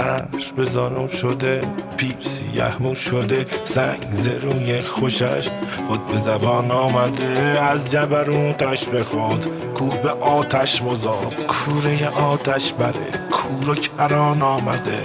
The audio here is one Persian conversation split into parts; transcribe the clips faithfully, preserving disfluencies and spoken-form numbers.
فرش بزانم شده، پیر سیه شده، سنگ زروی خوشش خود به زبان آمده. از جبروتش بخواد کوه به آتش مذاب، کوره آتش بره کور و کران آمده.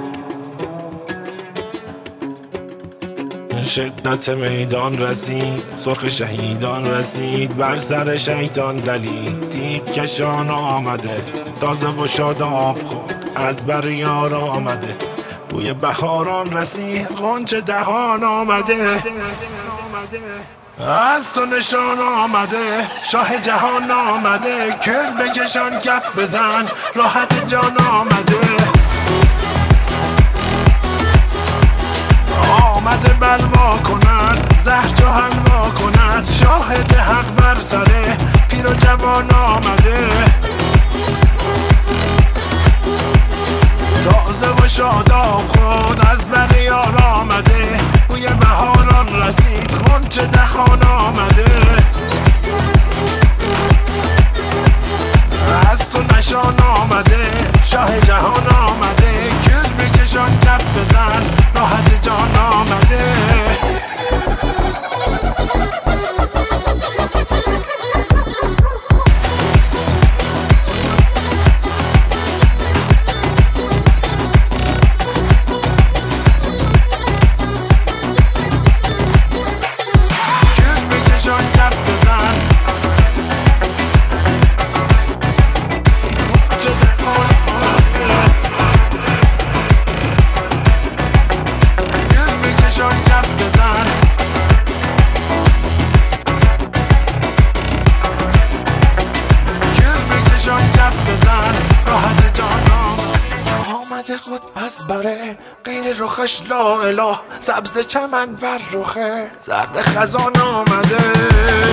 شدت میدان رسید، سرخ شهیدان رسید، بر سر شیطان دلید تیغ کشان آمده. تازه و شاداب خود از بر یار آمده، بوی بهاران رسید غنچه دهان آمده. از تو نشان آمده، شاه جهان آمده، کر بکشان کف بزن راحت جان آمده. آمده بلوا کند، زهر چو حلوا کند، شاهد حق بر سره پیر و جوان آمده. تازه و شاداب خود از بر یار آمده، بوی بهاران رسید غنچه دهان آمده. از تو نشان آمده، شاه جهان آمده، کل بکشان کف بزن راحت جان آمده. خود از بره غیر رخش لا اله، سبز چمن بر رخه زرد خزان آمده.